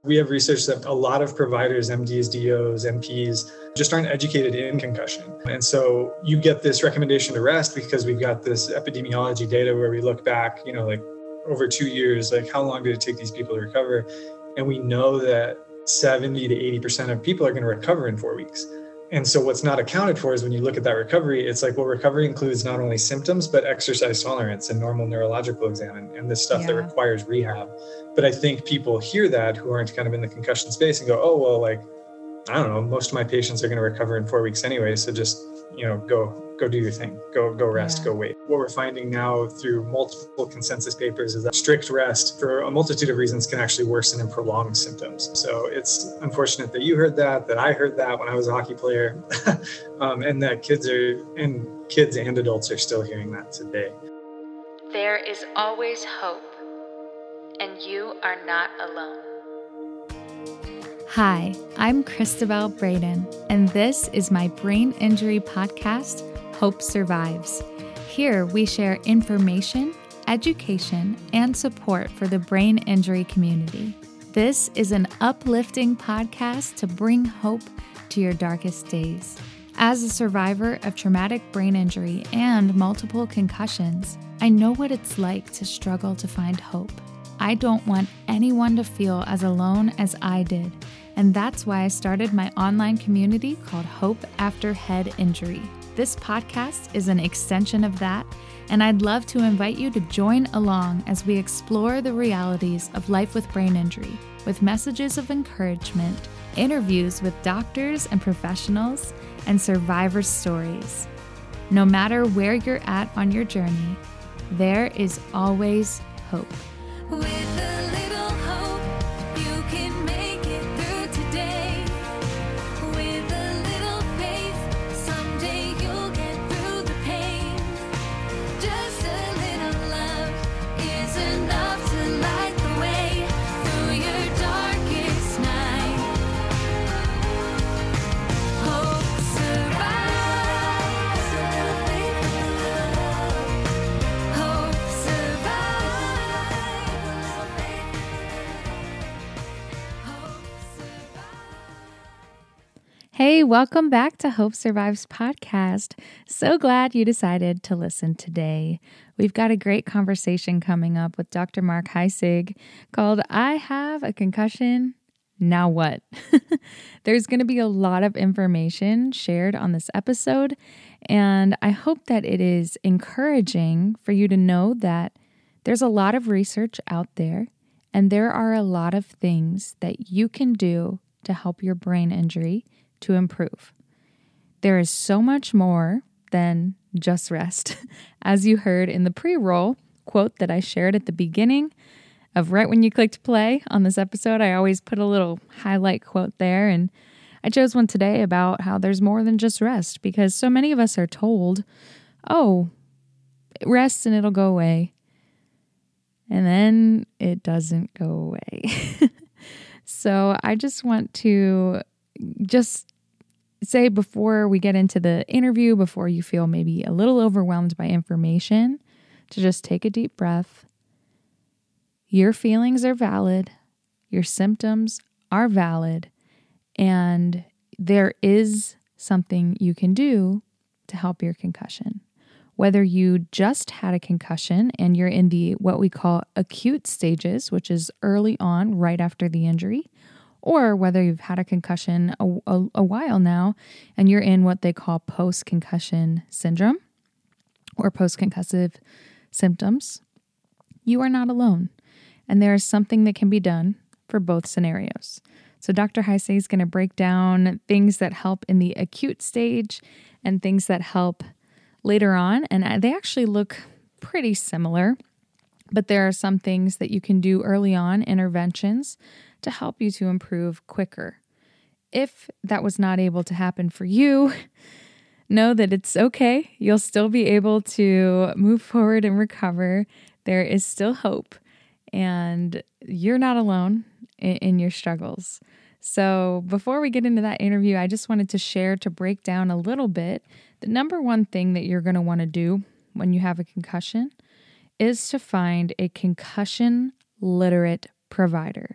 We have research that a lot of providers, MDs, DOs, NPs, just aren't educated in concussion. And so you get this recommendation to rest because we've got this epidemiology data where we look back, like over 2 years, like how long did it take these people to recover? And we know that 70 to 80% of people are going to recover in 4 weeks. And so what's not accounted for is when you look at that recovery, it's like, well, recovery includes not only symptoms, but exercise tolerance and normal neurological exam and this stuff that requires rehab. But I think people hear that who aren't kind of in the concussion space and go, oh, well, like, I don't know, most of my patients are going to recover in 4 weeks anyway. So just, go do your thing, go rest, go wait. What we're finding now through multiple consensus papers is that strict rest for a multitude of reasons can actually worsen and prolong symptoms. So it's unfortunate that you heard that I heard that when I was a hockey player, and that kids and adults are still hearing that today. There is always hope, and you are not alone. Hi, I'm Christabel Braden, and this is my brain injury podcast, Hope Survives. Here we share information, education, and support for the brain injury community. This is an uplifting podcast to bring hope to your darkest days. As a survivor of traumatic brain injury and multiple concussions, I know what it's like to struggle to find hope. I don't want anyone to feel as alone as I did, and that's why I started my online community called Hope After Head Injury. This podcast is an extension of that, and I'd love to invite you to join along as we explore the realities of life with brain injury, with messages of encouragement, interviews with doctors and professionals, and survivor stories. No matter where you're at on your journey, there is always hope. With a little hope, you can make it through today. With a little faith, someday you'll get through the pain. Just a little love is enough to light the way through your darkest night. Hope survives. Hope Hey, welcome back to Hope Survives podcast. So glad you decided to listen today. We've got a great conversation coming up with Dr. Mark Heisig called I Have a Concussion, Now What? There's going to be a lot of information shared on this episode, and I hope that it is encouraging for you to know that there's a lot of research out there, and there are a lot of things that you can do to help your brain injury to improve. There is so much more than just rest. As you heard in the pre-roll quote that I shared at the beginning of right when you clicked play on this episode, I always put a little highlight quote there, and I chose one today about how there's more than just rest, because so many of us are told, oh, rest and it'll go away. And then it doesn't go away. So I just want to say before we get into the interview, before you feel maybe a little overwhelmed by information, to just take a deep breath. Your feelings are valid. Your symptoms are valid. And there is something you can do to help your concussion. Whether you just had a concussion and you're in the what we call acute stages, which is early on, right after the injury, or whether you've had a concussion a while now and you're in what they call post-concussion syndrome or post-concussive symptoms, you are not alone. And there is something that can be done for both scenarios. So Dr. Heisig is going to break down things that help in the acute stage and things that help later on. And they actually look pretty similar, but there are some things that you can do early on, interventions, to help you to improve quicker. If that was not able to happen for you, know that it's okay. You'll still be able to move forward and recover. There is still hope, and you're not alone in your struggles. So before we get into that interview, I just wanted to share, to break down a little bit, the number one thing that you're going to want to do when you have a concussion is to find a concussion literate provider.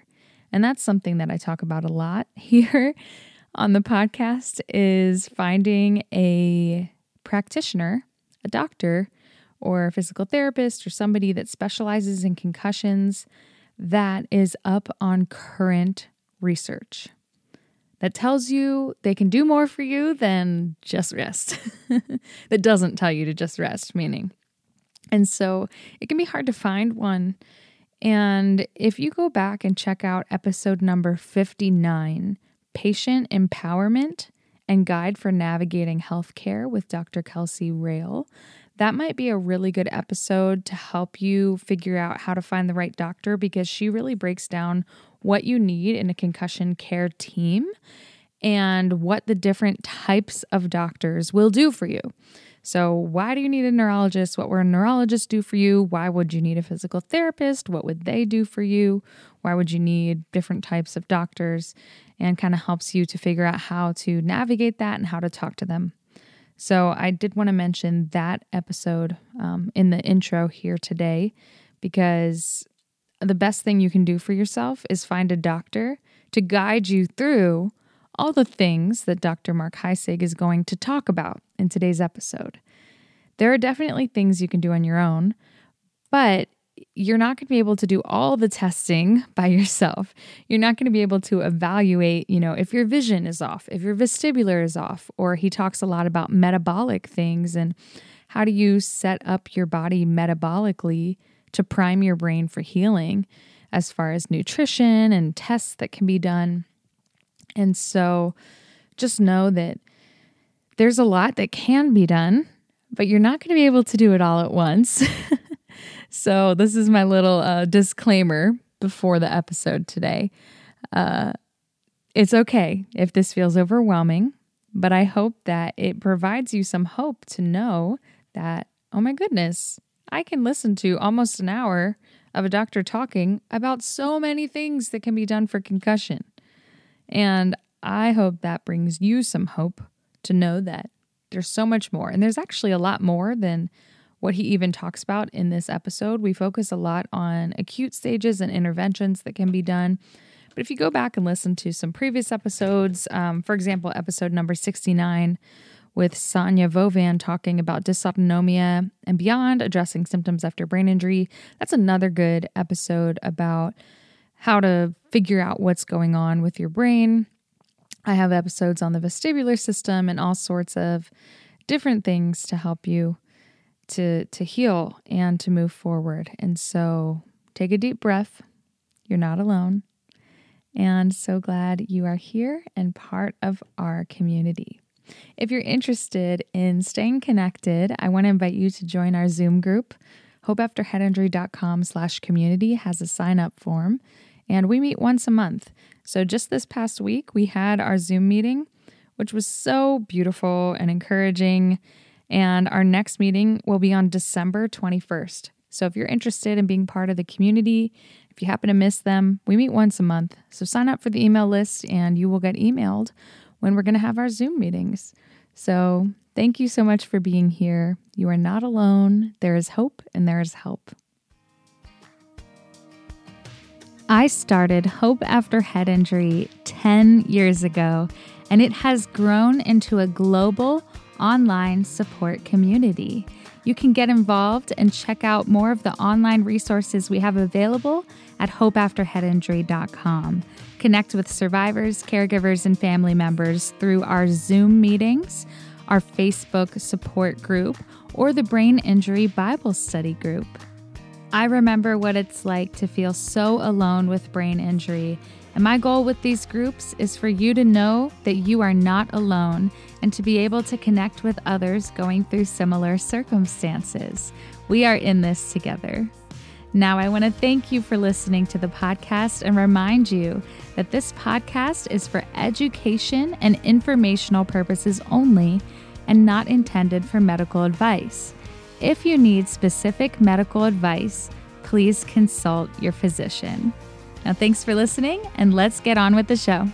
And that's something that I talk about a lot here on the podcast, is finding a practitioner, a doctor, or a physical therapist, or somebody that specializes in concussions that is up on current research, that tells you they can do more for you than just rest. That doesn't tell you to just rest, meaning. And so it can be hard to find one. And if you go back and check out episode number 59, Patient Empowerment and Guide for Navigating Healthcare with Dr. Kelsey Rail, that might be a really good episode to help you figure out how to find the right doctor, because she really breaks down what you need in a concussion care team and what the different types of doctors will do for you. So why do you need a neurologist? What will a neurologist do for you? Why would you need a physical therapist? What would they do for you? Why would you need different types of doctors? And kind of helps you to figure out how to navigate that and how to talk to them. So I did want to mention that episode in the intro here today, because the best thing you can do for yourself is find a doctor to guide you through all the things that Dr. Mark Heisig is going to talk about in today's episode. There are definitely things you can do on your own, but you're not going to be able to do all the testing by yourself. You're not going to be able to evaluate, if your vision is off, if your vestibular is off, or he talks a lot about metabolic things and how do you set up your body metabolically to prime your brain for healing, as far as nutrition and tests that can be done. And so just know that there's a lot that can be done, but you're not going to be able to do it all at once. So this is my little disclaimer before the episode today. It's okay if this feels overwhelming, but I hope that it provides you some hope to know that, oh my goodness, I can listen to almost an hour of a doctor talking about so many things that can be done for concussion. And I hope that brings you some hope to know that there's so much more. And there's actually a lot more than what he even talks about in this episode. We focus a lot on acute stages and interventions that can be done. But if you go back and listen to some previous episodes, for example, episode number 69 with Sonia Vovan talking about dysautonomia and beyond, addressing symptoms after brain injury, that's another good episode about how to figure out what's going on with your brain. I have episodes on the vestibular system and all sorts of different things to help you to heal and to move forward. And so take a deep breath. You're not alone. And so glad you are here and part of our community. If you're interested in staying connected, I want to invite you to join our Zoom group. hopeafterheadinjury.com/community has a sign-up form, and we meet once a month. So just this past week, we had our Zoom meeting, which was so beautiful and encouraging. And our next meeting will be on December 21st. So if you're interested in being part of the community, if you happen to miss them, we meet once a month. So sign up for the email list and you will get emailed when we're going to have our Zoom meetings. So thank you so much for being here. You are not alone. There is hope and there is help. I started Hope After Head Injury 10 years ago, and it has grown into a global online support community. You can get involved and check out more of the online resources we have available at hopeafterheadinjury.com. Connect with survivors, caregivers, and family members through our Zoom meetings, our Facebook support group, or the Brain Injury Bible Study group. I remember what it's like to feel so alone with brain injury, and my goal with these groups is for you to know that you are not alone and to be able to connect with others going through similar circumstances. We are in this together. Now, I want to thank you for listening to the podcast and remind you that this podcast is for education and informational purposes only and not intended for medical advice. If you need specific medical advice, please consult your physician. Now, thanks for listening, and let's get on with the show.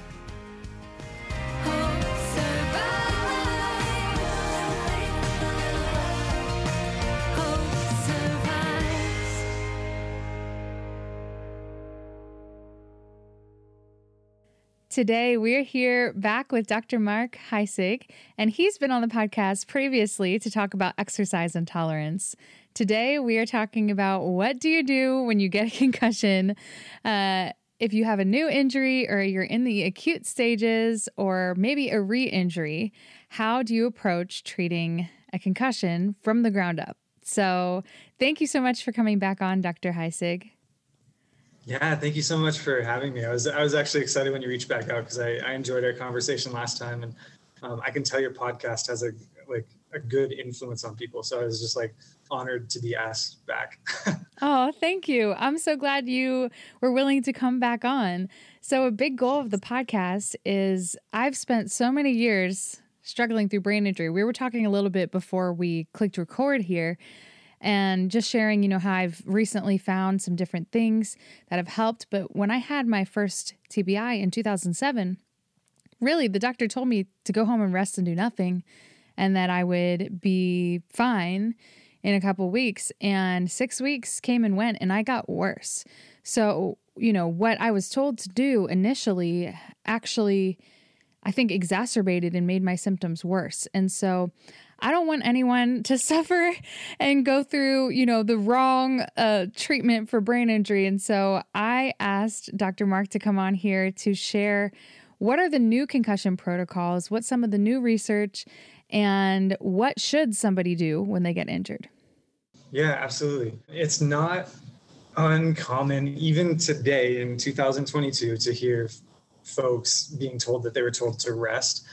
Today, we're here back with Dr. Mark Heisig, and he's been on the podcast previously to talk about exercise intolerance. Today, we are talking about what do you do when you get a concussion, if you have a new injury or you're in the acute stages or maybe a re-injury. How do you approach treating a concussion from the ground up? So thank you so much for coming back on, Dr. Heisig. Yeah, thank you so much for having me. I was actually excited when you reached back out because I enjoyed our conversation last time, and I can tell your podcast has a good influence on people. So I was just honored to be asked back. Oh, thank you. I'm so glad you were willing to come back on. So a big goal of the podcast is I've spent so many years struggling through brain injury. We were talking a little bit before we clicked record here, and just sharing, how I've recently found some different things that have helped. But when I had my first TBI in 2007, really the doctor told me to go home and rest and do nothing, and that I would be fine in a couple weeks. And 6 weeks came and went, and I got worse. So, what I was told to do initially actually, I think, exacerbated and made my symptoms worse. And so I don't want anyone to suffer and go through, the wrong treatment for brain injury. And so I asked Dr. Mark to come on here to share what are the new concussion protocols, what's some of the new research, and what should somebody do when they get injured? Yeah, absolutely. It's not uncommon, even today in 2022, to hear folks being told that they were told to rest.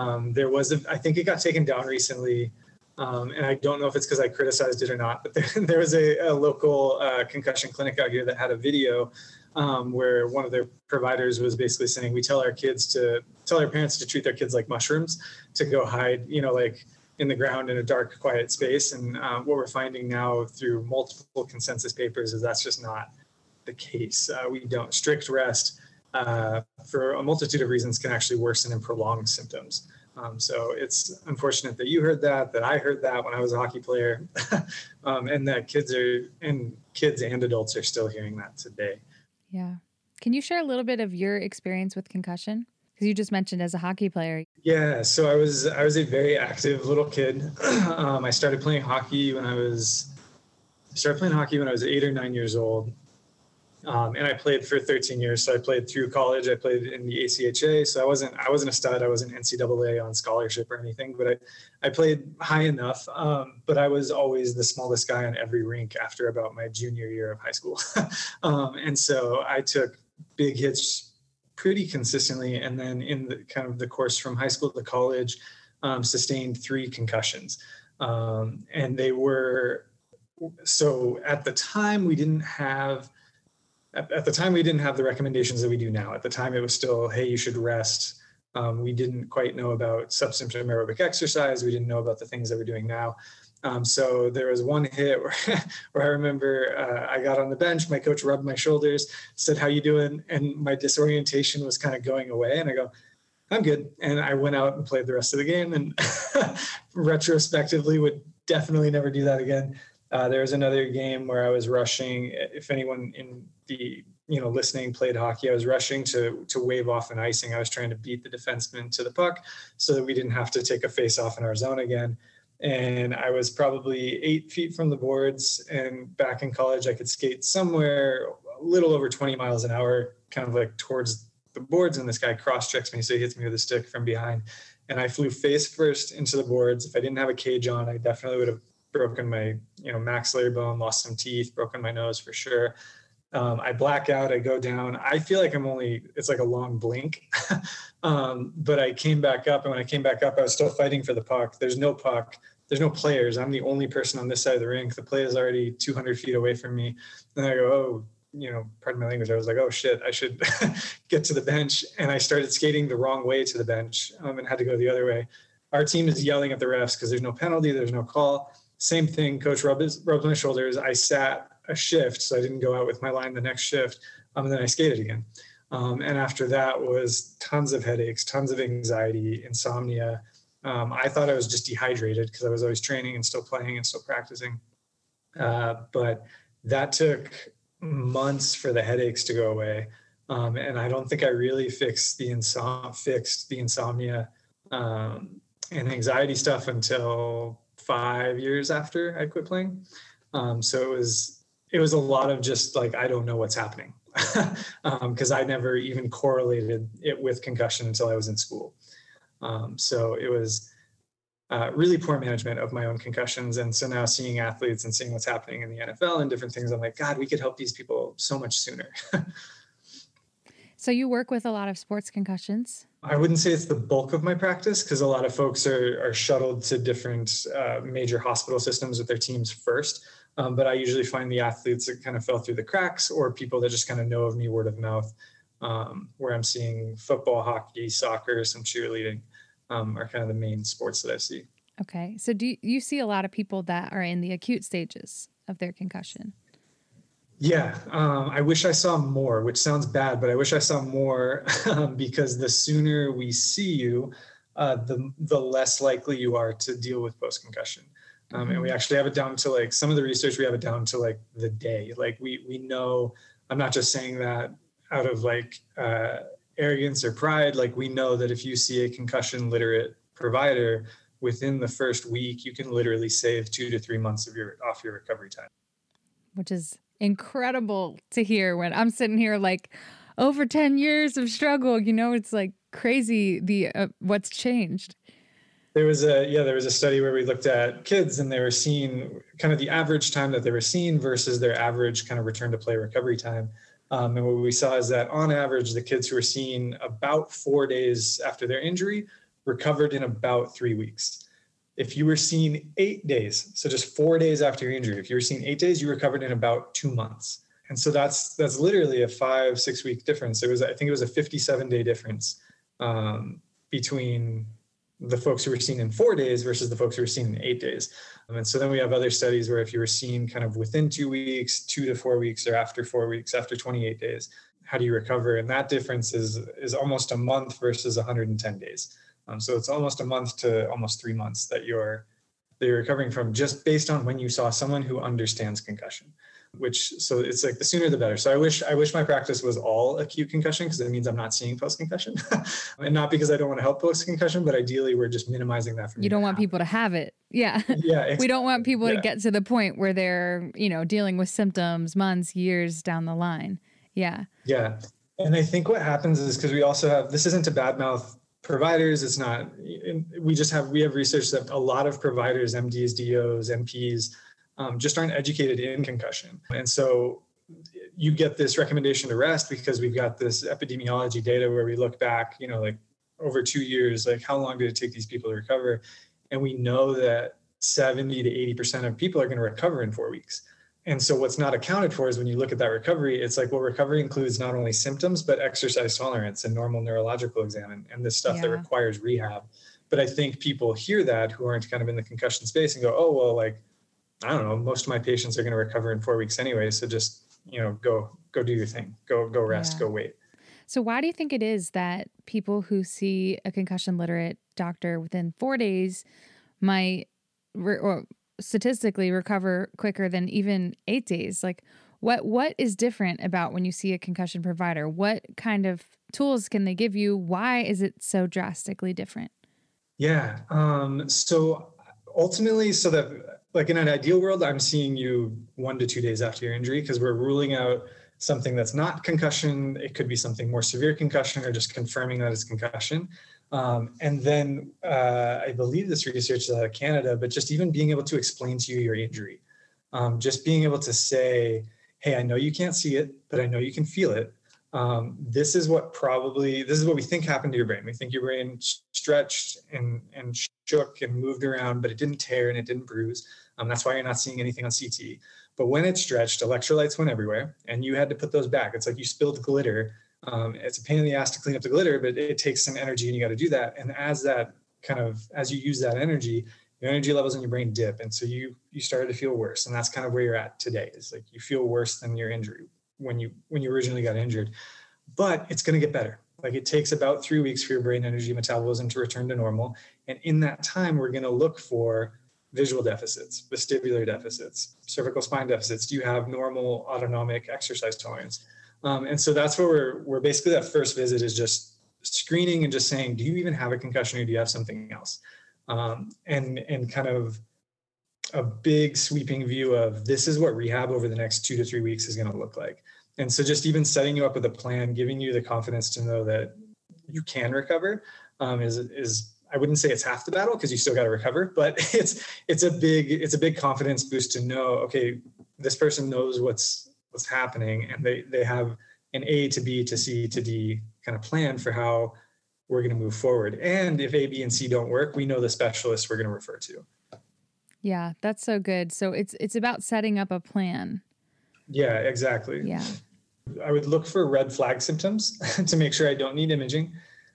I think it got taken down recently, and I don't know if it's because I criticized it or not, but there was a local concussion clinic out here that had a video where one of their providers was basically saying, we tell our parents to treat their kids like mushrooms, to go hide, in the ground in a dark, quiet space. And what we're finding now through multiple consensus papers is that's just not the case. We don't. Strict rest, for a multitude of reasons, can actually worsen and prolong symptoms. So it's unfortunate that you heard that I heard that when I was a hockey player, and that kids and adults are still hearing that today. Yeah. Can you share a little bit of your experience with concussion? Because you just mentioned as a hockey player. Yeah. So I was a very active little kid. I started playing hockey when I was 8 or 9 years old. And I played for 13 years. So I played through college. I played in the ACHA. So I wasn't a stud. I wasn't NCAA on scholarship or anything, but I played high enough. But I was always the smallest guy on every rink after about my junior year of high school. And so I took big hits pretty consistently. And then in the kind of the course from high school to college, sustained 3 concussions. And they were, so at the time we didn't have the recommendations that we do now. At the time, it was still, hey, you should rest. We didn't quite know about subsymptom aerobic exercise. We didn't know about the things that we're doing now. So there was one hit where I remember I got on the bench. My coach rubbed my shoulders, said, "How you doing?" And my disorientation was kind of going away. And I go, "I'm good." And I went out and played the rest of the game. And retrospectively, would definitely never do that again. There was another game where I was rushing. If anyone in the listening played hockey, I was rushing to wave off an icing. I was trying to beat the defenseman to the puck so that we didn't have to take a face off in our zone again. And I was probably 8 feet from the boards. And back in college, I could skate somewhere a little over 20 miles an hour, kind of towards the boards. And this guy cross-checks me, so he hits me with a stick from behind. And I flew face first into the boards. If I didn't have a cage on, I definitely would have broken my maxillary bone, lost some teeth, broken my nose for sure. I black out, I go down. I feel like it's like a long blink. But I came back up, and when I came back up, I was still fighting for the puck. There's no puck. There's no players. I'm the only person on this side of the rink. The play is already 200 feet away from me. And I go, pardon my language. I was like, oh shit, I should get to the bench. And I started skating the wrong way to the bench, and had to go the other way. Our team is yelling at the refs because there's no penalty. There's no call. Same thing. Coach rubbed my shoulders. I sat a shift, so I didn't go out with my line the next shift. And then I skated again. And after that was tons of headaches, tons of anxiety, insomnia. I thought I was just dehydrated because I was always training and still playing and still practicing. But that took months for the headaches to go away. And I don't think I really fixed the insomnia and anxiety stuff until 5 years after I quit playing. So it was a lot of just like, I don't know what's happening because I never even correlated it with concussion until I was in school. So it was really poor management of my own concussions. And so now seeing athletes and seeing what's happening in the NFL and different things, I'm like, God, we could help these people so much sooner. So you work with a lot of sports concussions? I wouldn't say it's the bulk of my practice because a lot of folks are shuttled to different major hospital systems with their teams first. But I usually find the athletes that kind of fell through the cracks or people that just kind of know of me word of mouth, where I'm seeing football, hockey, soccer, some cheerleading are kind of the main sports that I see. Okay. So do you see a lot of people that are in the acute stages of their concussion? Yeah, I wish I saw more, which sounds bad, but I wish I saw more because the sooner we see you, the less likely you are to deal with post-concussion. And we actually have it down to like some of the research, we have it down to like the day. Like we know, I'm not just saying that out of like arrogance or pride. Like we know that if you see a concussion literate provider within the first week, you can literally save 2 to 3 months off your recovery time. Which is incredible to hear when I'm sitting here like over 10 years of struggle, it's like crazy what's changed. There was a study where we looked at kids and they were seeing kind of the average time that they were seen versus their average kind of return to play recovery time. And what we saw is that on average, the kids who were seen about 4 days after their injury recovered in about 3 weeks. If you were seen 8 days, so just 4 days after your injury, if you were seen 8 days, you recovered in about 2 months. And so that's literally a 5-6 week difference. I think it was a 57-day difference between the folks who were seen in 4 days versus the folks who were seen in 8 days. And so then we have other studies where if you were seen kind of within 2 weeks, 2 to 4 weeks, or after 4 weeks, after 28 days, how do you recover? And that difference is almost a month versus 110 days. So it's almost a month to almost 3 months that you're recovering from just based on when you saw someone who understands concussion, so it's like the sooner the better. So I wish my practice was all acute concussion because it means I'm not seeing post-concussion and not because I don't want to help post-concussion, but ideally we're just minimizing that from you don't want people to have it. Yeah. Yeah. We don't want people to get to the point where they're, dealing with symptoms months, years down the line. Yeah. Yeah. And I think what happens is because we also have, this isn't to badmouth providers. It's not, we have research that a lot of providers, MDs, DOs, NPs, just aren't educated in concussion. And so you get this recommendation to rest because we've got this epidemiology data where we look back, like over 2 years, like how long did it take these people to recover? And we know that 70 to 80% of people are going to recover in 4 weeks. And so what's not accounted for is when you look at that recovery, it's like, well, recovery includes not only symptoms, but exercise tolerance and normal neurological exam and this stuff that requires rehab. But I think people hear that who aren't kind of in the concussion space and go, oh, well, like, I don't know, most of my patients are going to recover in 4 weeks anyway. So just, go do your thing, go rest, go wait. So why do you think it is that people who see a concussion literate doctor within 4 days might or statistically recover quicker than even 8 days? Like what is different about when you see a concussion provider? What kind of tools can they give you? Why is it so drastically different? Yeah. So ultimately, so that like in an ideal world, I'm seeing you 1 to 2 days after your injury because we're ruling out something that's not concussion. It could be something more severe concussion or just confirming that it's concussion. And then I believe this research is out of Canada, but just even being able to explain to you your injury, just being able to say, hey, I know you can't see it, but I know you can feel it. This is what we think happened to your brain. We think your brain stretched and shook and moved around, but it didn't tear and it didn't bruise. That's why you're not seeing anything on CT. But when it stretched, electrolytes went everywhere and you had to put those back. It's like you spilled glitter. It's a pain in the ass to clean up the glitter, but it takes some energy and you got to do that. And as you use that energy, your energy levels in your brain dip. And so you started to feel worse. And that's kind of where you're at today. It's like you feel worse than your injury when you originally got injured, but it's going to get better. Like it takes about 3 weeks for your brain energy metabolism to return to normal. And in that time, we're going to look for visual deficits, vestibular deficits, cervical spine deficits. Do you have normal autonomic exercise tolerance? And so that's where we're basically, that first visit is just screening and just saying, do you even have a concussion or do you have something else? And kind of a big sweeping view of this is what rehab over the next 2 to 3 weeks is going to look like. And so just even setting you up with a plan, giving you the confidence to know that you can recover is I wouldn't say it's half the battle because you still got to recover, but it's a big confidence boost to know, okay, this person knows what's happening and they have an A to B to C to D kind of plan for how we're going to move forward. And if A, B, and C don't work, we know the specialist we're going to refer to. Yeah, that's so good. So it's about setting up a plan. Yeah, exactly. Yeah. I would look for red flag symptoms to make sure I don't need imaging.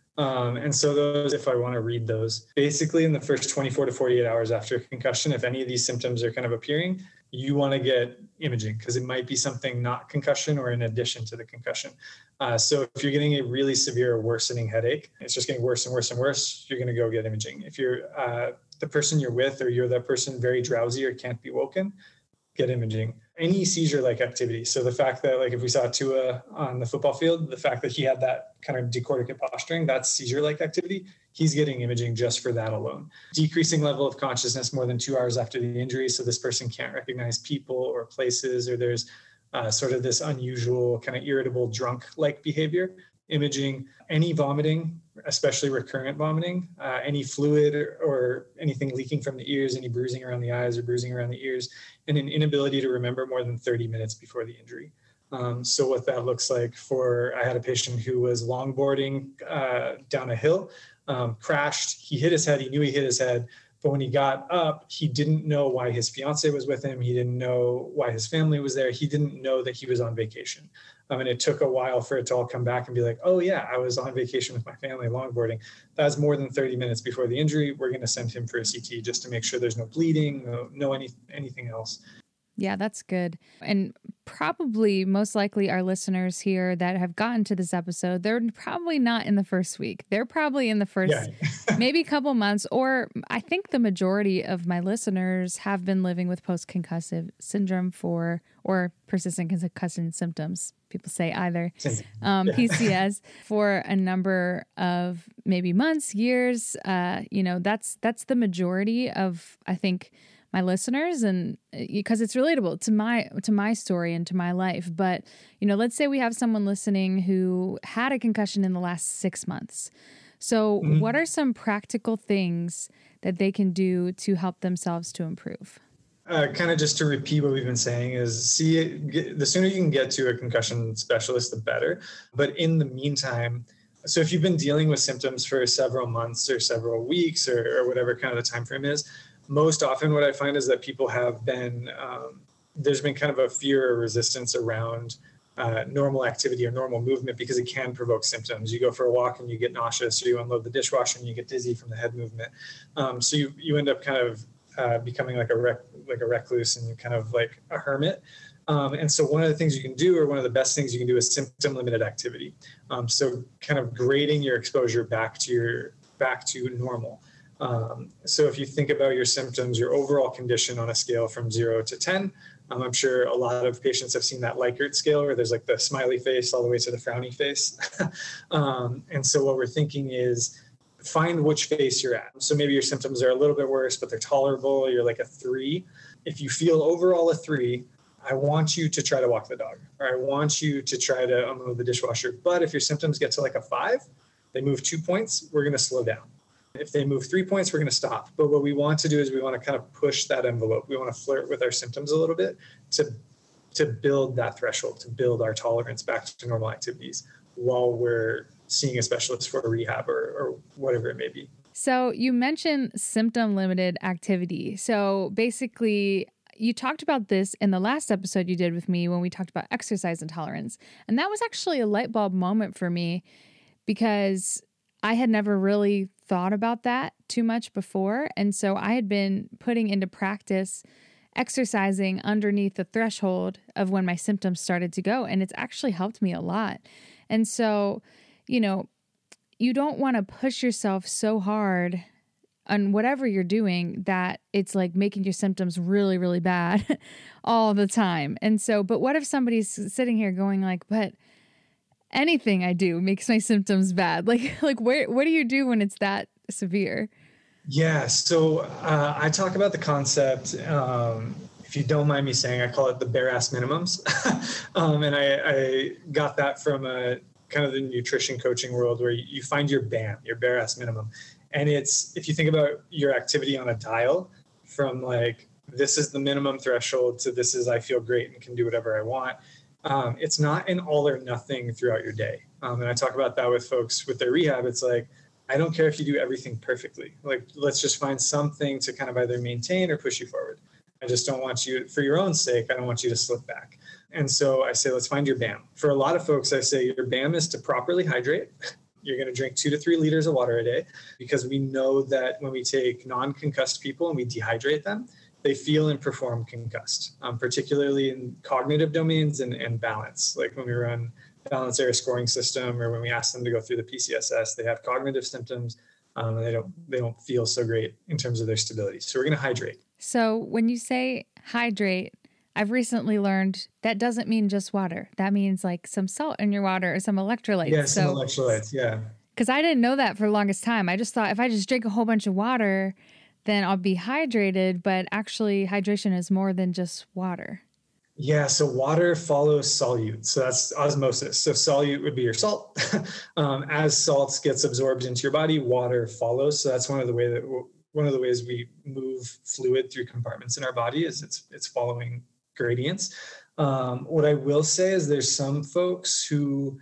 And so those, if I want to read those, basically in the first 24 to 48 hours after a concussion, if any of these symptoms are kind of appearing, you want to get imaging because it might be something not concussion or in addition to the concussion. So if you're getting a really severe worsening headache, it's just getting worse and worse and worse, you're going to go get imaging. If you're the person you're with or you're that person very drowsy or can't be woken, get imaging. Any seizure-like activity. So the fact that, like, if we saw Tua on the football field, the fact that he had that kind of decorticate posturing, that's seizure-like activity, he's getting imaging just for that alone. Decreasing level of consciousness more than 2 hours after the injury, so this person can't recognize people or places, or there's sort of this unusual kind of irritable drunk-like behavior. Imaging. Any vomiting, especially recurrent vomiting, any fluid or anything leaking from the ears, any bruising around the eyes or bruising around the ears, and an inability to remember more than 30 minutes before the injury. So what that looks like I had a patient who was longboarding down a hill, crashed, he hit his head, he knew he hit his head, but when he got up, he didn't know why his fiance was with him. He didn't know why his family was there. He didn't know that he was on vacation. And it took a while for it to all come back and be like, oh yeah, I was on vacation with my family longboarding. That was more than 30 minutes before the injury. We're going to send him for a CT just to make sure there's no bleeding, anything else. Yeah, that's good. And probably most likely our listeners here that have gotten to this episode, they're probably not in the first week. They're probably in the first maybe a couple months, or I think the majority of my listeners have been living with post-concussive syndrome or persistent concussion symptoms. People say either PCS for a number of maybe months, years. That's the majority of, I think, my listeners, and because it's relatable to my story and to my life. But, let's say we have someone listening who had a concussion in the last 6 months. So what are some practical things that they can do to help themselves to improve? Kind of just to repeat what we've been saying is the sooner you can get to a concussion specialist, the better. But in the meantime, so if you've been dealing with symptoms for several months or several weeks or whatever kind of the time frame is, most often what I find is that people have been, there's been kind of a fear or resistance around normal activity or normal movement because it can provoke symptoms. You go for a walk and you get nauseous, or you unload the dishwasher and you get dizzy from the head movement. So you end up kind of becoming like a recluse and kind of like a hermit. And so one of the things you can do, or one of the best things you can do, is symptom limited activity. So kind of grading your exposure back to normal. So if you think about your symptoms, your overall condition on a scale from 0 to 10, I'm sure a lot of patients have seen that Likert scale where there's like the smiley face all the way to the frowny face. And so what we're thinking is find which face you're at. So maybe your symptoms are a little bit worse, but they're tolerable. You're like a 3. If you feel overall a 3, I want you to try to walk the dog, or I want you to try to unload the dishwasher. But if your symptoms get to like a 5, they move 2 points, we're going to slow down. If they move 3 points, we're going to stop. But what we want to do is we want to kind of push that envelope. We want to flirt with our symptoms a little bit to build that threshold, to build our tolerance back to normal activities while we're seeing a specialist for a rehab or whatever it may be. So you mentioned symptom limited activity. So basically, you talked about this in the last episode you did with me when we talked about exercise intolerance. And that was actually a light bulb moment for me because I had never really thought about that too much before. And so I had been putting into practice exercising underneath the threshold of when my symptoms started to go. And it's actually helped me a lot. And so, you don't want to push yourself so hard on whatever you're doing that it's like making your symptoms really, really bad all the time. And so, but what if somebody's sitting here going like, but anything I do makes my symptoms bad. Like what do you do when it's that severe? Yeah. So I talk about the concept, if you don't mind me saying, I call it the bare ass minimums. And I got that from a kind of the nutrition coaching world where you find your BAM, your bare ass minimum. And it's, if you think about your activity on a dial from like, this is the minimum threshold to this is, I feel great and can do whatever I want. It's not an all or nothing throughout your day. And I talk about that with folks with their rehab. It's like, I don't care if you do everything perfectly. Like, let's just find something to kind of either maintain or push you forward. I just don't want you, for your own sake, I don't want you to slip back. And so I say, let's find your BAM. For a lot of folks, I say your BAM is to properly hydrate. You're going to drink 2 to 3 liters of water a day, because we know that when we take non-concussed people and we dehydrate them, they feel and perform concussed, particularly in cognitive domains and balance. Like when we run balance area scoring system, or when we ask them to go through the PCSS, they have cognitive symptoms, and they don't feel so great in terms of their stability. So we're going to hydrate. So when you say hydrate, I've recently learned that doesn't mean just water. That means like some salt in your water or some electrolytes. Yeah, some electrolytes, yeah. Because I didn't know that for the longest time. I just thought if I just drink a whole bunch of water, then I'll be hydrated. But actually, hydration is more than just water. Yeah, so water follows solute. So that's osmosis. So solute would be your salt. As salt gets absorbed into your body, water follows. So that's one of the ways we move fluid through compartments in our body is it's following gradients. What I will say is there's some folks who,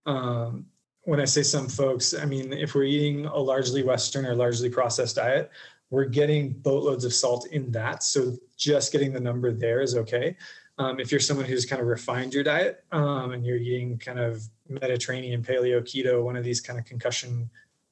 when I say some folks, I mean, if we're eating a largely Western or largely processed diet, we're getting boatloads of salt in that. So just getting the number there is okay. If you're someone who's kind of refined your diet and you're eating kind of Mediterranean, paleo, keto, one of these kind of concussion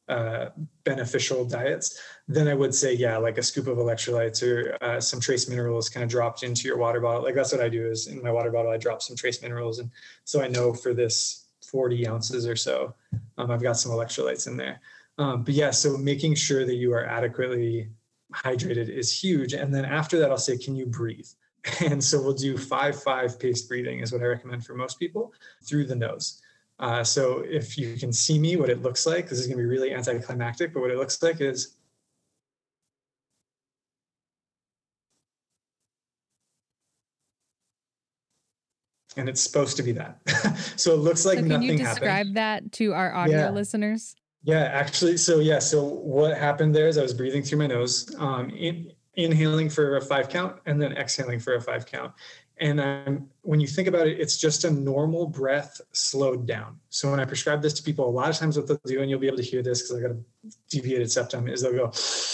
beneficial diets, then I would say, yeah, like a scoop of electrolytes or some trace minerals kind of dropped into your water bottle. Like that's what I do is in my water bottle, I drop some trace minerals. And so I know for this 40 ounces or so, I've got some electrolytes in there. But yeah, so making sure that you are adequately hydrated is huge. And then after that, I'll say, can you breathe? And so we'll do 5-5 paced breathing is what I recommend for most people through the nose. So if you can see me, what it looks like, this is going to be really anticlimactic, but what it looks like is and it's supposed to be that. So it looks like nothing happened. Can you describe that to our audio listeners? Yeah, actually. So what happened there is I was breathing through my nose, inhaling for a 5 count and then exhaling for a 5 count. And when you think about it, it's just a normal breath slowed down. So when I prescribe this to people, a lot of times what they'll do, and you'll be able to hear this because I got a deviated septum, is they'll go,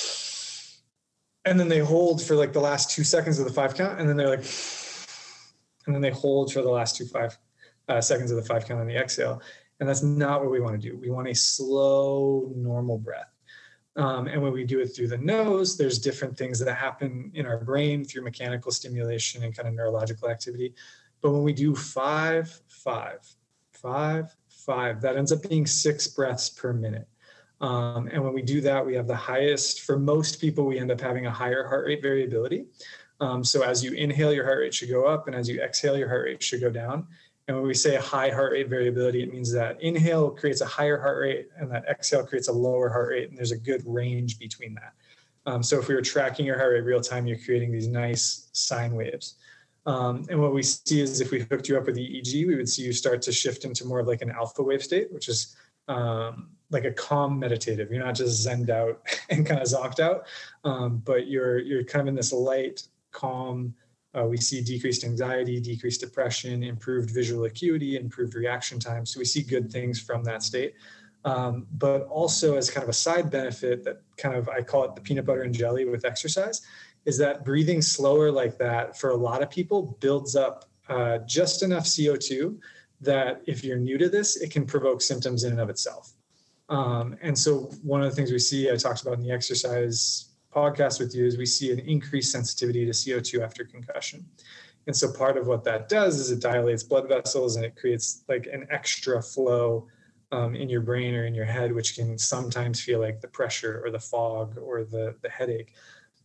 and then they hold for like the last 2 seconds of the 5 count. And then they're like, and then they hold for the last 2 seconds of the 5 count on the exhale. And that's not what we want to do. We want a slow, normal breath. And when we do it through the nose, there's different things that happen in our brain through mechanical stimulation and kind of neurological activity. But when we do 5, 5, 5, 5, that ends up being 6 breaths per minute. And when we do that, we have the highest, for most people, we end up having a higher heart rate variability. So as you inhale, your heart rate should go up, and as you exhale, your heart rate should go down. And when we say a high heart rate variability, it means that inhale creates a higher heart rate and that exhale creates a lower heart rate. And there's a good range between that. So if we were tracking your heart rate real time, you're creating these nice sine waves. And what we see is if we hooked you up with EEG, we would see you start to shift into more of like an alpha wave state, which is like a calm meditative. You're not just zenned out and kind of zonked out, but you're kind of in this light, calm. We see decreased anxiety, decreased depression, improved visual acuity, improved reaction time. So we see good things from that state. But also as kind of a side benefit that kind of, I call it the peanut butter and jelly with exercise, is that breathing slower like that for a lot of people builds up just enough CO2 that if you're new to this, it can provoke symptoms in and of itself. And so one of the things we see, I talked about in the exercise podcast with you, is we see an increased sensitivity to CO2 after concussion. And so part of what that does is it dilates blood vessels and it creates like an extra flow in your brain or in your head, which can sometimes feel like the pressure or the fog or the headache.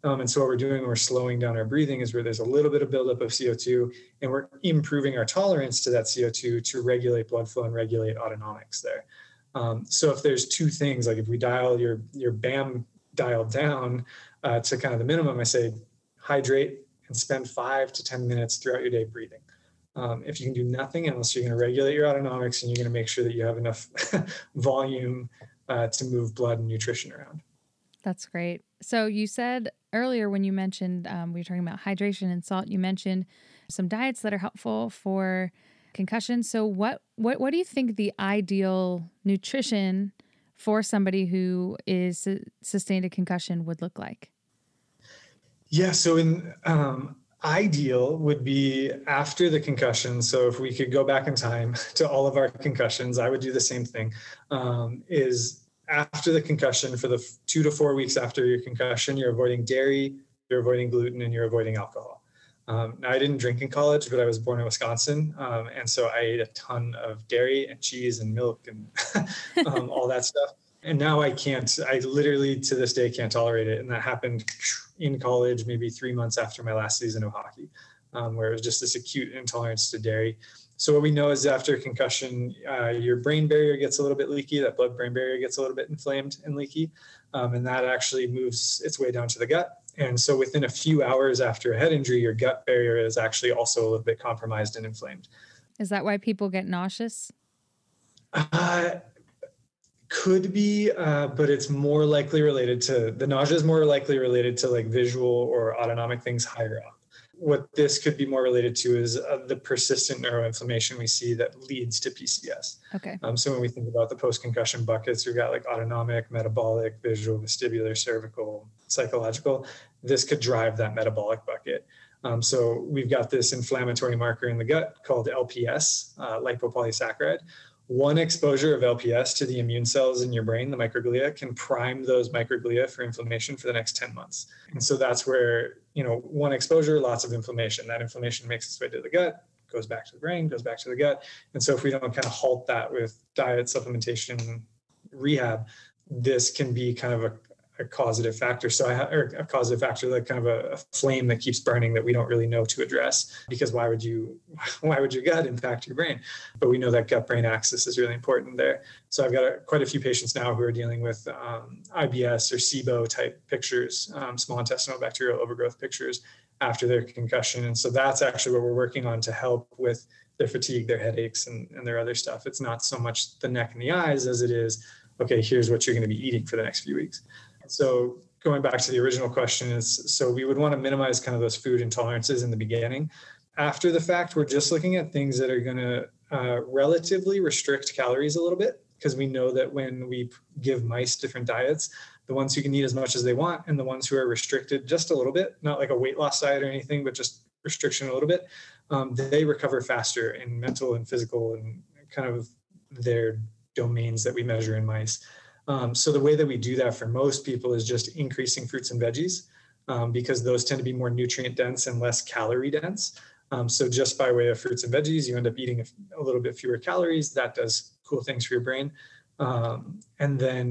And so what we're doing, we're slowing down our breathing is where there's a little bit of buildup of CO2, and we're improving our tolerance to that CO2 to regulate blood flow and regulate autonomics there. So if there's two things, like if we dial your BAM dial down to kind of the minimum, I say hydrate and spend 5 to 10 minutes throughout your day breathing. If you can do nothing else, you're going to regulate your autonomics and you're going to make sure that you have enough volume to move blood and nutrition around. That's great. So you said earlier when you mentioned, we were talking about hydration and salt, you mentioned some diets that are helpful for concussion. So what do you think the ideal nutrition for somebody who is sustained a concussion would look like? Yeah, so in ideal would be after the concussion. So if we could go back in time to all of our concussions, I would do the same thing, is after the concussion, for the 2 to 4 weeks after your concussion, you're avoiding dairy, you're avoiding gluten, and you're avoiding alcohol. Now, I didn't drink in college, but I was born in Wisconsin. And so I ate a ton of dairy and cheese and milk and all that stuff. And now I literally to this day can't tolerate it. And that happened in college, maybe 3 months after my last season of hockey, where it was just this acute intolerance to dairy. So what we know is after concussion, your brain barrier gets a little bit leaky, that blood-brain barrier gets a little bit inflamed and leaky, and that actually moves its way down to the gut. And so within a few hours after a head injury, your gut barrier is actually also a little bit compromised and inflamed. Is that why people get nauseous? Could be, but it's more likely related to, the nausea is more likely related to like visual or autonomic things higher up. What this could be more related to is the persistent neuroinflammation we see that leads to PCS. Okay. So when we think about the post-concussion buckets, we've got like autonomic, metabolic, visual, vestibular, cervical, psychological. This could drive that metabolic bucket. So we've got this inflammatory marker in the gut called LPS, lipopolysaccharide. One exposure of LPS to the immune cells in your brain, the microglia, can prime those microglia for inflammation for the next 10 months. And so that's where, one exposure, lots of inflammation. That inflammation makes its way to the gut, goes back to the brain, goes back to the gut. And so if we don't kind of halt that with diet, supplementation, rehab, this can be kind of a causative factor. A causative factor, like kind of a flame that keeps burning that we don't really know to address, because why would your gut impact your brain? But we know that gut-brain axis is really important there. So I've got quite a few patients now who are dealing with IBS or SIBO type pictures, small intestinal bacterial overgrowth pictures after their concussion. And so that's actually what we're working on to help with their fatigue, their headaches, and their other stuff. It's not so much the neck and the eyes as it is, okay, here's what you're going to be eating for the next few weeks. So going back to the original question is, so we would want to minimize kind of those food intolerances in the beginning. After the fact, we're just looking at things that are going to relatively restrict calories a little bit, because we know that when we give mice different diets, the ones who can eat as much as they want and the ones who are restricted just a little bit, not like a weight loss diet or anything, but just restriction a little bit, they recover faster in mental and physical and kind of their domains that we measure in mice. So the way that we do that for most people is just increasing fruits and veggies, because those tend to be more nutrient dense and less calorie dense. So just by way of fruits and veggies, you end up eating a little bit fewer calories. That does cool things for your brain. And then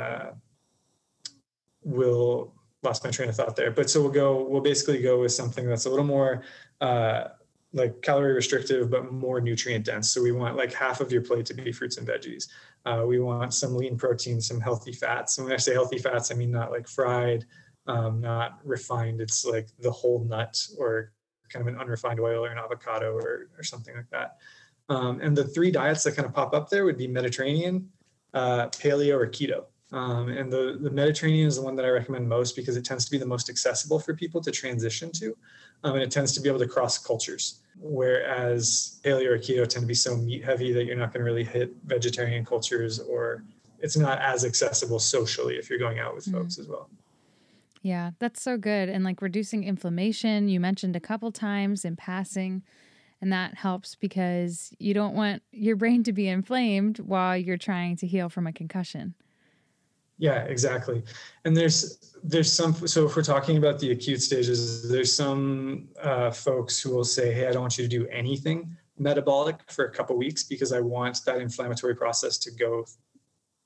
we'll lost my train of thought there. But so we'll basically go with something that's a little more like calorie restrictive, but more nutrient dense. So we want like half of your plate to be fruits and veggies. We want some lean protein, some healthy fats. And when I say healthy fats, I mean not like fried, not refined. It's like the whole nut or kind of an unrefined oil or an avocado or something like that. And the three diets that kind of pop up there would be Mediterranean, paleo, or keto. And the Mediterranean is the one that I recommend most because it tends to be the most accessible for people to transition to. And it tends to be able to cross cultures, whereas paleo or keto tend to be so meat heavy that you're not going to really hit vegetarian cultures, or it's not as accessible socially if you're going out with folks as well. Yeah, that's so good. And like reducing inflammation, you mentioned a couple times in passing, and that helps because you don't want your brain to be inflamed while you're trying to heal from a concussion. Yeah, exactly. And there's some, so if we're talking about the acute stages, there's some folks who will say, hey, I don't want you to do anything metabolic for a couple of weeks because I want that inflammatory process to go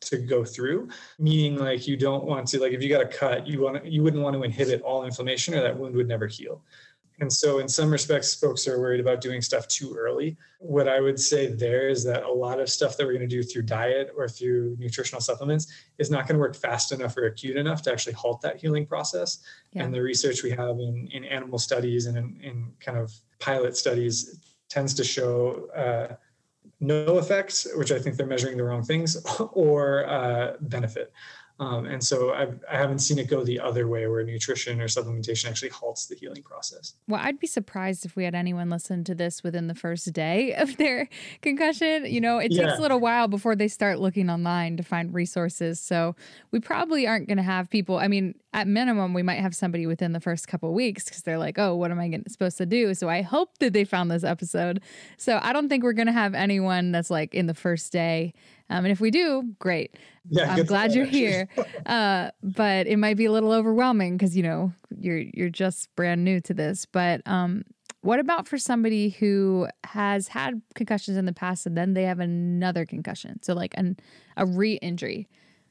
to go through, meaning like you don't want to, like if you got a cut, you wouldn't want to inhibit all inflammation or that wound would never heal. And so in some respects, folks are worried about doing stuff too early. What I would say there is that a lot of stuff that we're going to do through diet or through nutritional supplements is not going to work fast enough or acute enough to actually halt that healing process. Yeah. And the research we have in animal studies and in kind of pilot studies tends to show no effects, which I think they're measuring the wrong things, or benefit. And so I haven't seen it go the other way where nutrition or supplementation actually halts the healing process. Well, I'd be surprised if we had anyone listen to this within the first day of their concussion. You know, it takes a little while before they start looking online to find resources. So we probably aren't going to have people. I mean, at minimum, we might have somebody within the first couple of weeks because they're like, oh, what am I supposed to do? So I hope that they found this episode. So I don't think we're going to have anyone that's like in the first day. And if we do, great. Yeah, I'm glad you're here. But it might be a little overwhelming because, you know, you're just brand new to this. But what about for somebody who has had concussions in the past and then they have another concussion? So like a re-injury.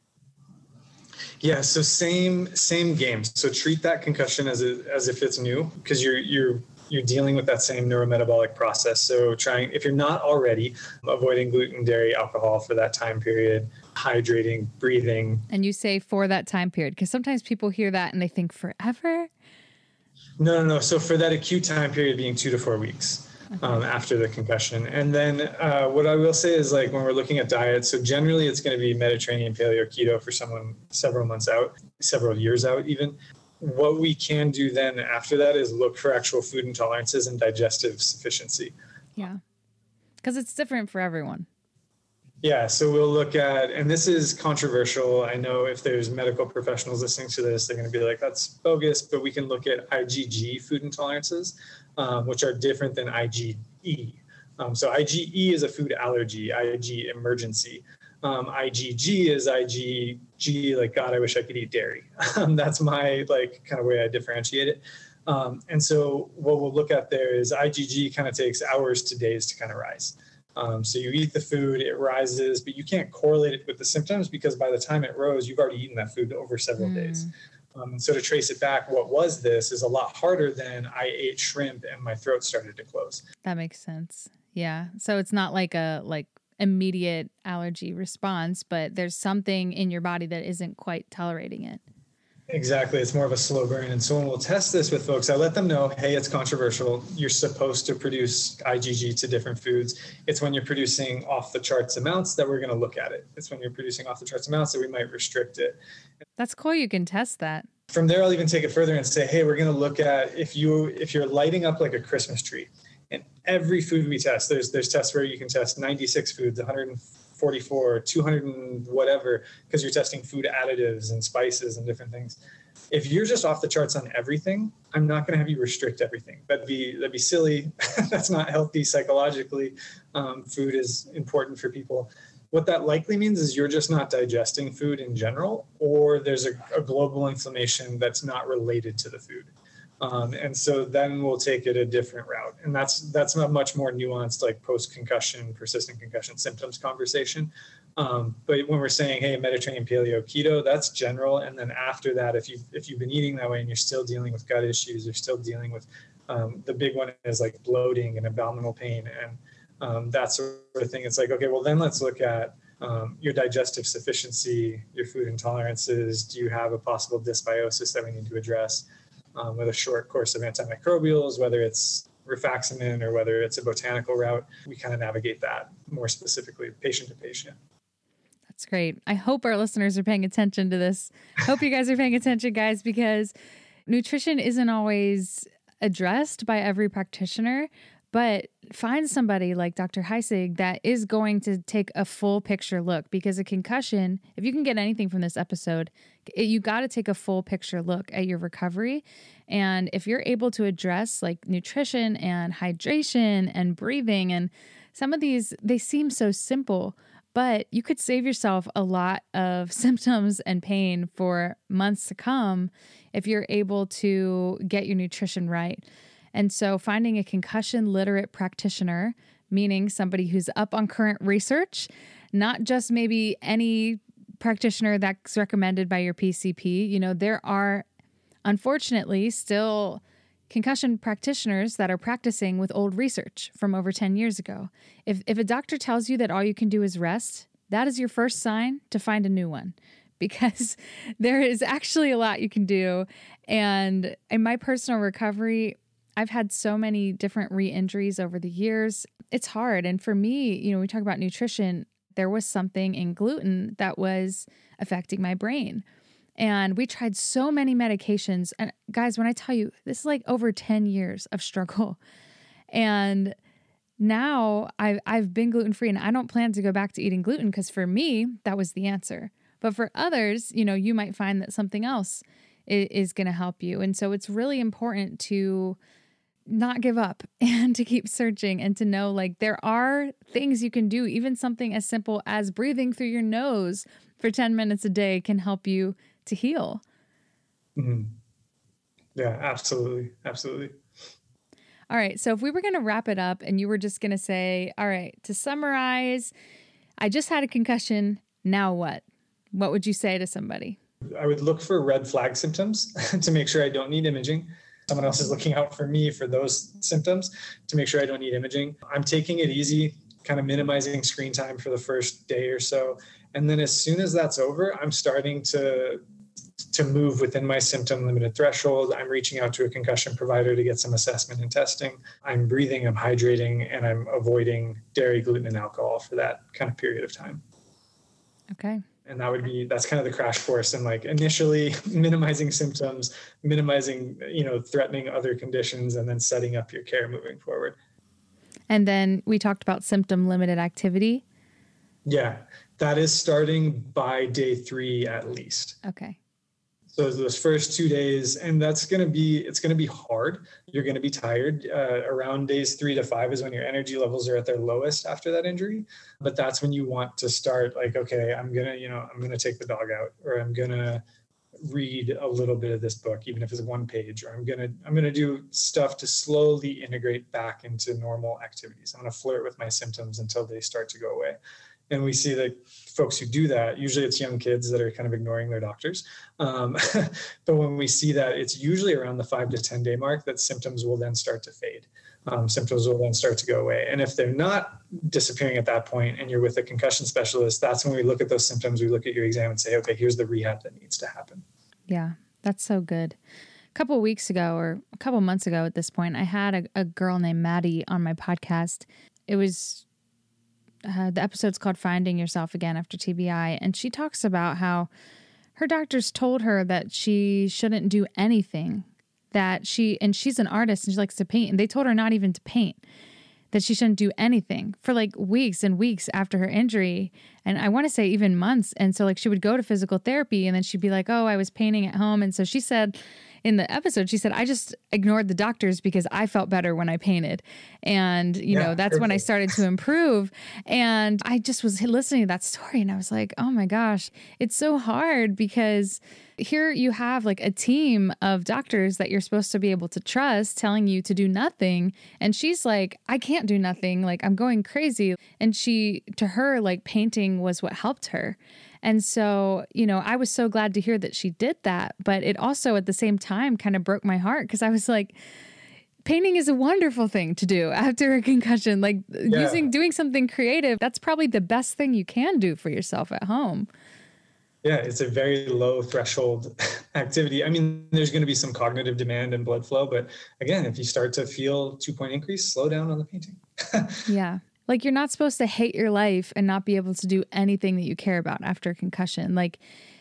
Yeah, so same game. So treat that concussion as if it's new, because you're dealing with that same neurometabolic process. So if you're not already, avoiding gluten, dairy, alcohol for that time period, hydrating, breathing. And you say for that time period, because sometimes people hear that and they think forever. No. So for that acute time period being 2 to 4 weeks. After the concussion. And then what I will say is, like, when we're looking at diet, so generally it's going to be Mediterranean, paleo, keto for someone several months out, several years out even. What we can do then after that is look for actual food intolerances and digestive sufficiency. Yeah, because it's different for everyone. Yeah, so we'll look at, and this is controversial. I know if there's medical professionals listening to this, they're going to be like, that's bogus, but we can look at IgG food intolerances, which are different than IgE. So IgE is a food allergy, Ig emergency. IgG is IgG, like, God, I wish I could eat dairy. That's my, like, kind of way I differentiate it. And so what we'll look at there is IgG kind of takes hours to days to kind of rise. So you eat the food, it rises, but you can't correlate it with the symptoms because by the time it rose, you've already eaten that food over several days. So to trace it back, what was this is a lot harder than I ate shrimp and my throat started to close. That makes sense. Yeah. So it's not like a immediate allergy response, but there's something in your body that isn't quite tolerating it. Exactly. It's more of a slow burn. And so when we'll test this with folks, I let them know, hey, it's controversial. You're supposed to produce IgG to different foods. It's when you're producing off the charts amounts that we're going to look at it. It's when you're producing off the charts amounts that we might restrict it. That's cool. You can test that. From there, I'll even take it further and say, hey, we're going to look at if you're lighting up like a Christmas tree. And every food we test, there's tests where you can test 96 foods, 144, 200 and whatever, because you're testing food additives and spices and different things. If you're just off the charts on everything, I'm not going to have you restrict everything. That'd be silly. That's not healthy psychologically. Food is important for people. What that likely means is you're just not digesting food in general, or there's a global inflammation that's not related to the food. And so then we'll take it a different route. And that's a much more nuanced, like post-concussion, persistent concussion symptoms conversation. But when we're saying, hey, Mediterranean, paleo, keto, that's general. And then after that, if you've been eating that way and you're still dealing with gut issues, you're still dealing with the big one is like bloating and abdominal pain and that sort of thing. It's like, okay, well, then let's look at your digestive sufficiency, your food intolerances. Do you have a possible dysbiosis that we need to address? With a short course of antimicrobials, whether it's rifaximin or whether it's a botanical route, we kind of navigate that more specifically patient to patient. That's great. I hope our listeners are paying attention to this. I hope you guys are paying attention, guys, because nutrition isn't always addressed by every practitioner, but find somebody like Dr. Heisig that is going to take a full picture look, because a concussion, if you can get anything from this episode, you got to take a full picture look at your recovery. And if you're able to address like nutrition and hydration and breathing and some of these, they seem so simple, but you could save yourself a lot of symptoms and pain for months to come if you're able to get your nutrition right. And so finding a concussion literate practitioner, meaning somebody who's up on current research, not just maybe any practitioner that's recommended by your PCP. You know, there are unfortunately still concussion practitioners that are practicing with old research from over 10 years ago. If a doctor tells you that all you can do is rest, that is your first sign to find a new one, because there is actually a lot you can do. And in my personal recovery, I've had so many different re-injuries over the years. It's hard. And for me, you know, we talk about nutrition, there was something in gluten that was affecting my brain. And we tried so many medications. And guys, when I tell you, this is like over 10 years of struggle. And now I've been gluten-free, and I don't plan to go back to eating gluten, because for me, that was the answer. But for others, you know, you might find that something else is going to help you. And so it's really important to not give up and to keep searching, and to know like there are things you can do. Even something as simple as breathing through your nose for 10 minutes a day can help you to heal. Mm-hmm. Yeah, absolutely. Absolutely. All right. So if we were going to wrap it up and you were just going to say, all right, to summarize, I just had a concussion. Now what? What would you say to somebody? I would look for red flag symptoms to make sure I don't need imaging. Someone else is looking out for me for those symptoms to make sure I don't need imaging. I'm taking it easy, kind of minimizing screen time for the first day or so. And then as soon as that's over, I'm starting to move within my symptom limited threshold. I'm reaching out to a concussion provider to get some assessment and testing. I'm breathing, I'm hydrating, and I'm avoiding dairy, gluten, and alcohol for that kind of period of time. Okay. And that's kind of the crash course. And like initially minimizing symptoms, minimizing, threatening other conditions, and then setting up your care moving forward. And then we talked about symptom limited activity. Yeah, that is starting by day 3 at least. Okay. So those first 2 days, and it's going to be hard. You're going to be tired. Around days 3 to 5 is when your energy levels are at their lowest after that injury. But that's when you want to start like, okay, I'm going to take the dog out, or I'm going to read a little bit of this book, even if it's one page, or I'm going to do stuff to slowly integrate back into normal activities. I'm going to flirt with my symptoms until they start to go away. And we see that folks who do that, usually it's young kids that are kind of ignoring their doctors. But when we see that, it's usually around the 5 to 10 day mark that symptoms will then start to fade. Symptoms will then start to go away. And if they're not disappearing at that point and you're with a concussion specialist, that's when we look at those symptoms, we look at your exam and say, okay, here's the rehab that needs to happen. Yeah, that's so good. A couple of weeks ago, or a couple of months ago at this point, I had a girl named Maddie on my podcast. It was... the episode's called Finding Yourself Again After TBI. And she talks about how her doctors told her that she shouldn't do anything, and she's an artist and she likes to paint. And they told her not even to paint, that she shouldn't do anything for like weeks and weeks after her injury. And I want to say even months. And so like she would go to physical therapy and then she'd be like, oh, I was painting at home. And so she said in the episode, she said, I just ignored the doctors because I felt better when I painted. And, that's when I started to improve. And I just was listening to that story and I was like, oh my gosh, it's so hard, because here you have like a team of doctors that you're supposed to be able to trust telling you to do nothing. And she's like, I can't do nothing. Like I'm going crazy. And to her, like painting was what helped her. And so, I was so glad to hear that she did that. But it also at the same time kind of broke my heart, because I was like, painting is a wonderful thing to do after a concussion. Like doing something creative, that's probably the best thing you can do for yourself at home. Yeah, it's a very low threshold activity. I mean, there's going to be some cognitive demand and blood flow. But again, if you start to feel 2-point increase, slow down on the painting. Yeah. Like you're not supposed to hate your life and not be able to do anything that you care about after a concussion. Like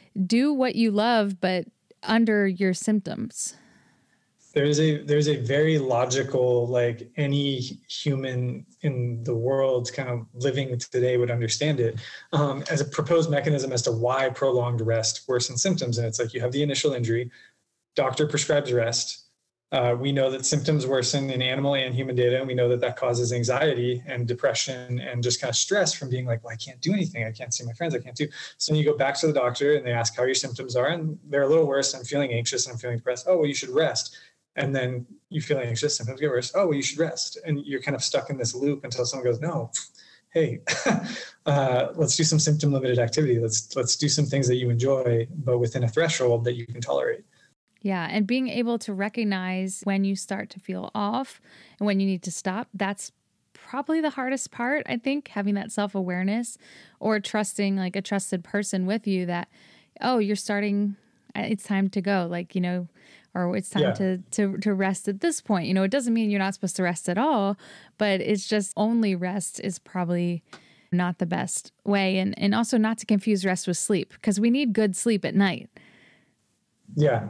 do what you love, but under your symptoms. There's a very logical, like any human in the world kind of living today would understand it, as a proposed mechanism as to why prolonged rest worsens symptoms. And it's like you have the initial injury, doctor prescribes rest. We know that symptoms worsen in animal and human data, and we know that causes anxiety and depression and just kind of stress from being like, well, I can't do anything. I can't see my friends. I can't do. So then you go back to the doctor and they ask how your symptoms are, and they're a little worse. I'm feeling anxious and I'm feeling depressed. Oh, well, you should rest. And then you feel anxious, symptoms get worse. Oh, well, you should rest. And you're kind of stuck in this loop until someone goes, no, hey, let's do some symptom limited activity. Let's do some things that you enjoy, but within a threshold that you can tolerate. Yeah. And being able to recognize when you start to feel off and when you need to stop, that's probably the hardest part, I think, having that self-awareness or trusting like a trusted person with you that, oh, you're starting, it's time to go, like, you know, or it's time to rest at this point. You know, it doesn't mean you're not supposed to rest at all, but it's just only rest is probably not the best way. And also not to confuse rest with sleep, because we need good sleep at night. Yeah.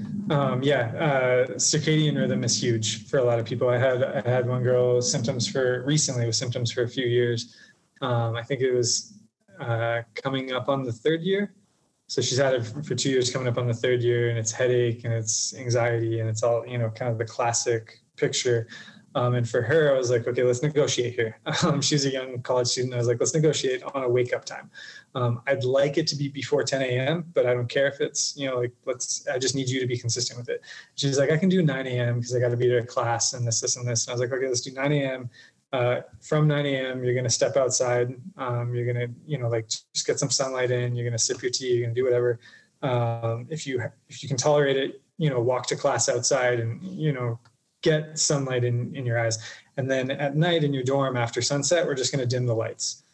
Circadian rhythm is huge for a lot of people. I had one girl symptoms for a few years. I think it was coming up on the third year. So she's had it for 2 years, coming up on the third year, and it's headache and it's anxiety and it's all, you know, kind of the classic picture. And for her, I was like, okay, let's negotiate here. She's a young college student. I was like, let's negotiate on a wake up time. I'd like it to be before 10 a.m., but I don't care if it's, you know, like, I just need you to be consistent with it. She's like, I can do 9 a.m. because I got to be to class and this. And I was like, okay, let's do 9 a.m. From 9 a.m., you're going to step outside. You're going to, you know, like just get some sunlight in. You're going to sip your tea. You're going to do whatever. If you can tolerate it, you know, walk to class outside and, you know, get sunlight in your eyes. And then at night in your dorm after sunset, we're just going to dim the lights.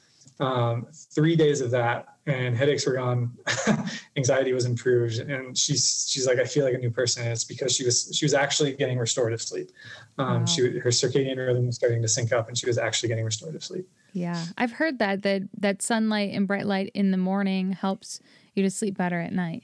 3 days of that and headaches were gone. Anxiety was improved. And she's like, I feel like a new person. And it's because she was actually getting restorative sleep. Wow. Her circadian rhythm was starting to sync up and she was actually getting restorative sleep. Yeah. I've heard that sunlight and bright light in the morning helps you to sleep better at night.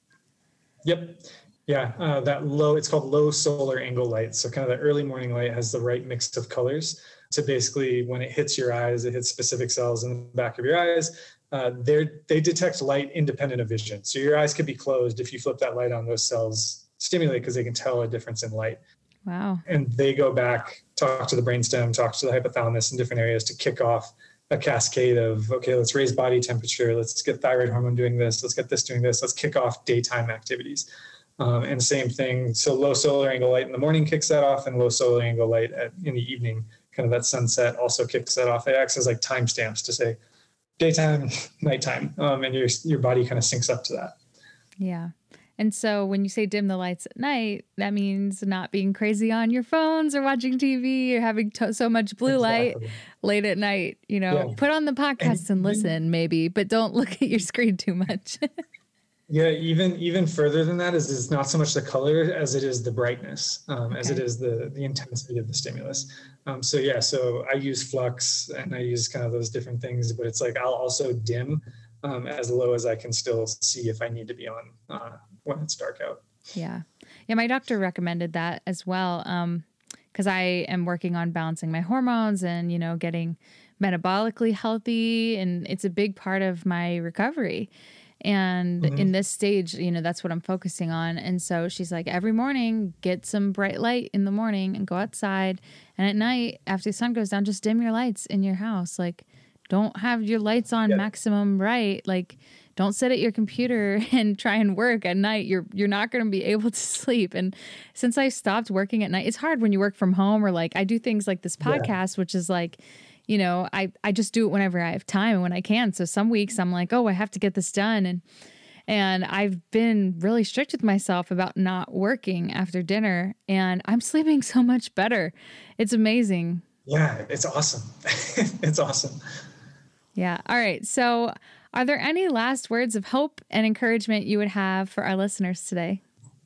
Yep. Yeah, it's called low solar angle light. So kind of the early morning light has the right mix of colors to basically, when it hits your eyes, it hits specific cells in the back of your eyes. They detect light independent of vision. So your eyes could be closed. If you flip that light on, those cells stimulate because they can tell a difference in light. Wow. And they go back, talk to the brainstem, talk to the hypothalamus in different areas to kick off a cascade of, okay, let's raise body temperature. Let's get thyroid hormone doing this. Let's get this doing this. Let's kick off daytime activities. And same thing. So low solar angle light in the morning kicks that off, and low solar angle light in the evening, kind of that sunset, also kicks that off. It acts as like timestamps to say daytime, nighttime, and your body kind of syncs up to that. Yeah. And so when you say dim the lights at night, that means not being crazy on your phones or watching TV or having so much blue light late at night. You know, put on the podcast and listen maybe, but don't look at your screen too much. Yeah, even further than that is it's not so much the color as it is the brightness, as it is the intensity of the stimulus. So I use flux and I use kind of those different things, but it's like I'll also dim as low as I can still see if I need to be on when it's dark out. Yeah. My doctor recommended that as well because I am working on balancing my hormones and, you know, getting metabolically healthy, and it's a big part of my recovery. And in this stage, you know, that's what I'm focusing on. And so she's like, every morning, get some bright light in the morning and go outside. And at night, after the sun goes down, just dim your lights in your house. Like, don't have your lights on maximum bright. Like, don't sit at your computer and try and work at night. You're not going to be able to sleep. And since I stopped working at night, it's hard when you work from home, or like I do things like this podcast, which is like, you know, I just do it whenever I have time and when I can. So some weeks I'm like, oh, I have to get this done. And I've been really strict with myself about not working after dinner, and I'm sleeping so much better. It's amazing. Yeah, it's awesome. It's awesome. Yeah. All right. So are there any last words of hope and encouragement you would have for our listeners today?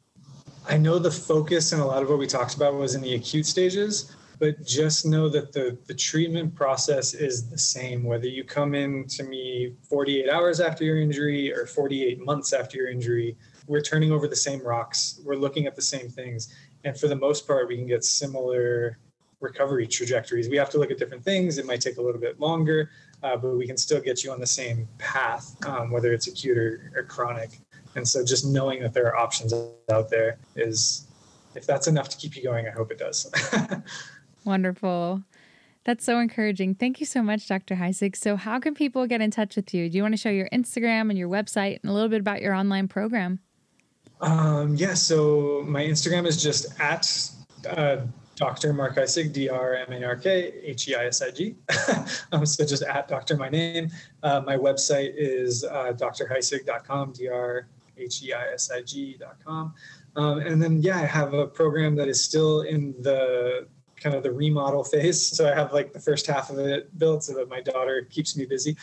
I know the focus and a lot of what we talked about was in the acute stages, but just know that the treatment process is the same, whether you come in to me 48 hours after your injury or 48 months after your injury. We're turning over the same rocks. We're looking at the same things. And for the most part, we can get similar recovery trajectories. We have to look at different things. It might take a little bit longer, but we can still get you on the same path, whether it's acute or chronic. And so just knowing that there are options out there is, if that's enough to keep you going, I hope it does. Wonderful. That's so encouraging. Thank you so much, Dr. Heisig. So how can people get in touch with you? Do you want to show your Instagram and your website and a little bit about your online program? So my Instagram is just at Dr. Mark Heisig, DrMarkHeisig. So just at Dr. my name. My website is drheisig.com, drheisig.com. And then, I have a program that is still in the kind of the remodel phase. So I have like the first half of it built so that my daughter keeps me busy.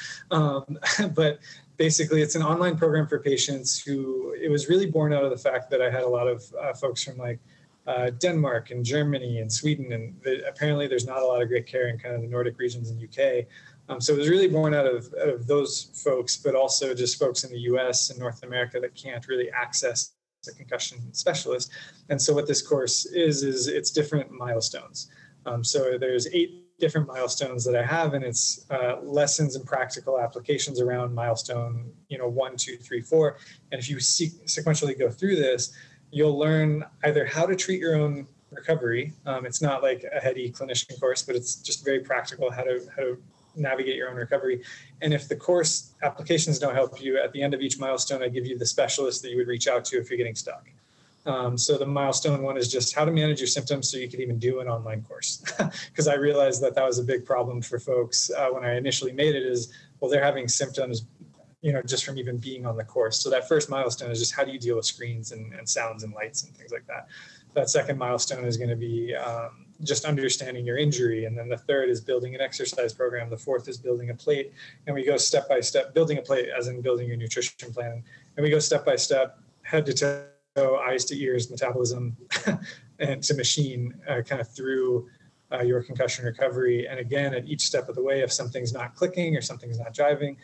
But basically, it's an online program for patients it was really born out of the fact that I had a lot of folks from like Denmark and Germany and Sweden, and apparently there's not a lot of great care in kind of the Nordic regions in UK. So it was really born out of those folks, but also just folks in the US and North America that can't really access a concussion specialist. And so what this course is it's different milestones. So there's 8 different milestones that I have, and it's lessons and practical applications around milestone 1, 2, 3, 4. And if you sequentially go through this, you'll learn either how to treat your own recovery. It's not like a heady clinician course, but it's just very practical how to navigate your own recovery. And if the course applications don't help you, at the end of each milestone, I give you the specialist that you would reach out to if you're getting stuck. So the milestone 1 is just how to manage your symptoms so you could even do an online course. Because I realized that was a big problem for folks when I initially made it is, well, they're having symptoms, just from even being on the course. So that first milestone is just how do you deal with screens and sounds and lights and things like that. That second milestone is going to be just understanding your injury. And then the third is building an exercise program. The fourth is building a plate. And we go step by step, building a plate as in building your nutrition plan. And we go step by step, head to toe, eyes to ears, metabolism, and to machine kind of through your concussion recovery. And again, at each step of the way, if something's not clicking or something's not jiving,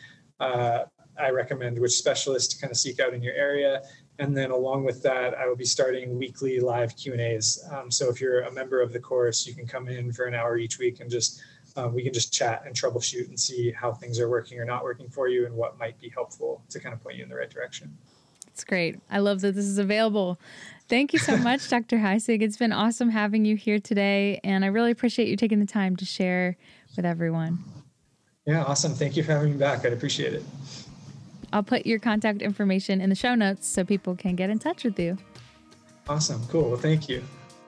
I recommend which specialist to kind of seek out in your area. And then along with that, I will be starting weekly live Q&As. So if you're a member of the course, you can come in for an hour each week and we can just chat and troubleshoot and see how things are working or not working for you and what might be helpful to kind of point you in the right direction. It's great. I love that this is available. Thank you so much, Dr. Heisig. It's been awesome having you here today, and I really appreciate you taking the time to share with everyone. Yeah, awesome. Thank you for having me back. I'd appreciate it. I'll put your contact information in the show notes so people can get in touch with you. Awesome. Cool. Well, thank you.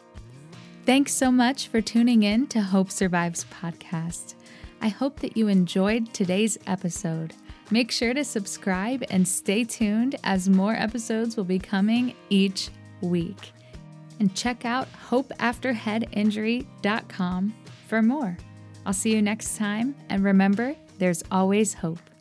Thanks so much for tuning in to Hope Survives podcast. I hope that you enjoyed today's episode. Make sure to subscribe and stay tuned as more episodes will be coming each week. And check out hopeafterheadinjury.com for more. I'll see you next time, and remember, there's always hope.